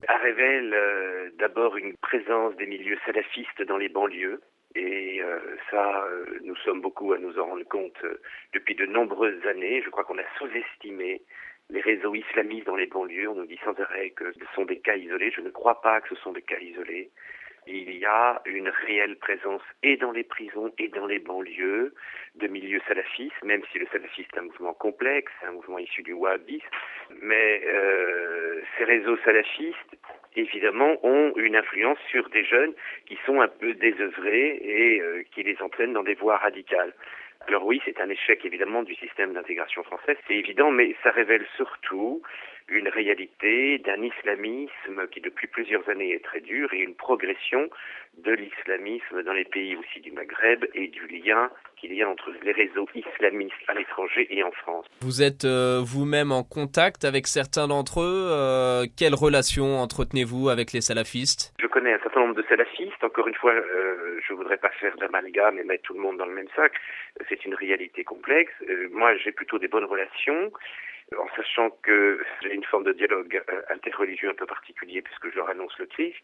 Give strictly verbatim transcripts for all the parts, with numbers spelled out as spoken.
Elle révèle euh, d'abord une présence des milieux salafistes dans les banlieues. Et euh, ça, euh, nous sommes beaucoup à nous en rendre compte euh, depuis de nombreuses années. Je crois qu'on a sous-estimé les réseaux islamistes dans les banlieues. On nous dit sans arrêt que ce sont des cas isolés. Je ne crois pas que ce sont des cas isolés. Il y a une réelle présence et dans les prisons et dans les banlieues de milieux salafistes, même si le salafisme est un mouvement complexe, un mouvement issu du wahhabisme. Mais euh, ces réseaux salafistes, évidemment, ont une influence sur des jeunes qui sont un peu désœuvrés et euh, qui les entraînent dans des voies radicales. Alors oui, c'est un échec évidemment du système d'intégration française, c'est évident, mais ça révèle surtout une réalité d'un islamisme qui depuis plusieurs années est très dur et une progression de l'islamisme dans les pays aussi du Maghreb et du lien qu'il y a entre les réseaux islamistes à l'étranger et en France. Vous êtes euh, vous-même en contact avec certains d'entre eux. Euh, quelle relation entretenez-vous avec les salafistes ? Je connais un certain nombre de salafistes. Encore une fois, euh, je voudrais pas faire d'amalgame et mettre tout le monde dans le même sac. C'est une réalité complexe. Euh, moi, j'ai plutôt des bonnes relations, en sachant que j'ai une forme de dialogue euh, interreligieux un peu particulier puisque je leur annonce le Christ,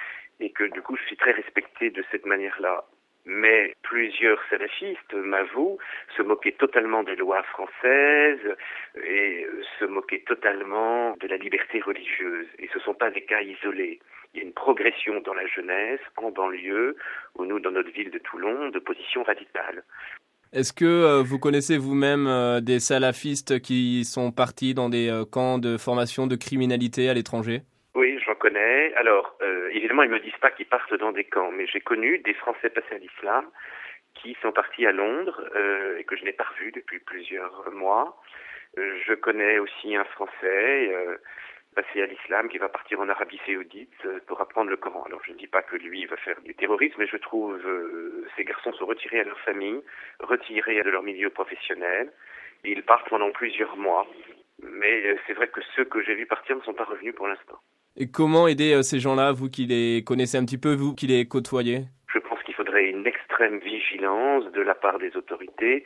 et que du coup, je suis très respecté de cette manière-là. Mais plusieurs salafistes, m'avouent, se moquaient totalement des lois françaises et se moquaient totalement de la liberté religieuse. Et ce ne sont pas des cas isolés. Il y a une progression dans la jeunesse, en banlieue, ou nous, dans notre ville de Toulon, de positions radicales. Est-ce que euh, vous connaissez vous-même euh, des salafistes qui sont partis dans des euh, camps de formation de criminalité à l'étranger ? Oui, j'en connais. Alors, euh, évidemment, ils me disent pas qu'ils partent dans des camps, mais j'ai connu des Français passés à l'islam qui sont partis à Londres euh, et que je n'ai pas revus depuis plusieurs mois. Euh, je connais aussi un Français euh, passé à l'islam qui va partir en Arabie Saoudite euh, pour apprendre le Coran. Alors, je ne dis pas que lui va faire du terrorisme, mais je trouve euh, ces garçons sont retirés à leur famille, retirés de leur milieu professionnel. Et ils partent pendant plusieurs mois. Mais euh, c'est vrai que ceux que j'ai vus partir ne sont pas revenus pour l'instant. Et comment aider euh, ces gens-là, vous qui les connaissez un petit peu, vous qui les côtoyez ? Je pense qu'il faudrait une extrême vigilance de la part des autorités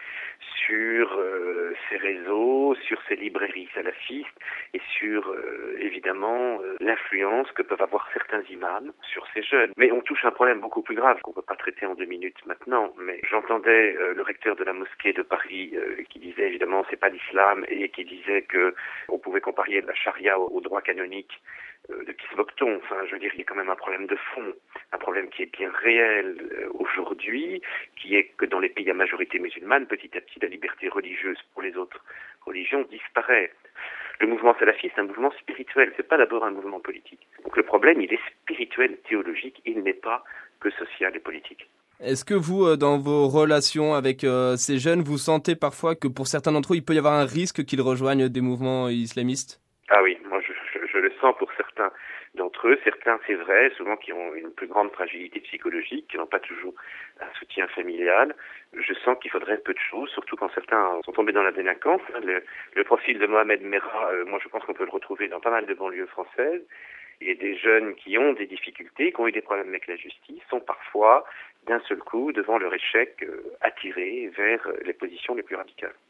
sur euh, ces réseaux, sur ces librairies salafistes et sur, euh, évidemment, euh, l'influence que peuvent avoir certains imams sur ces jeunes. Mais on touche un problème beaucoup plus grave qu'on ne peut pas traiter en deux minutes maintenant. Mais j'entendais euh, le recteur de la mosquée de Paris euh, qui disait, évidemment, c'est pas l'islam et qui disait que on pouvait comparer la charia au, au droit canonique. De qui se moque-t-on ? Enfin, je veux dire, il y a quand même un problème de fond, un problème qui est bien réel euh, aujourd'hui, qui est que dans les pays à majorité musulmane, petit à petit, la liberté religieuse pour les autres religions disparaît. Le mouvement salafiste est un mouvement spirituel, c'est pas d'abord un mouvement politique. Donc le problème, il est spirituel, théologique, il n'est pas que social et politique. Est-ce que vous, euh, dans vos relations avec euh, ces jeunes, vous sentez parfois que pour certains d'entre eux, il peut y avoir un risque qu'ils rejoignent des mouvements islamistes ? Ah oui, moi je, je, je le sens pour certains d'entre eux. Certains, c'est vrai, souvent qui ont une plus grande fragilité psychologique, qui n'ont pas toujours un soutien familial. Je sens qu'il faudrait peu de choses, surtout quand certains sont tombés dans la délinquance. Le, le profil de Mohamed Merah, euh, moi je pense qu'on peut le retrouver dans pas mal de banlieues françaises. Et des jeunes qui ont des difficultés, qui ont eu des problèmes avec la justice, sont parfois, d'un seul coup, devant leur échec, euh, attirés vers les positions les plus radicales.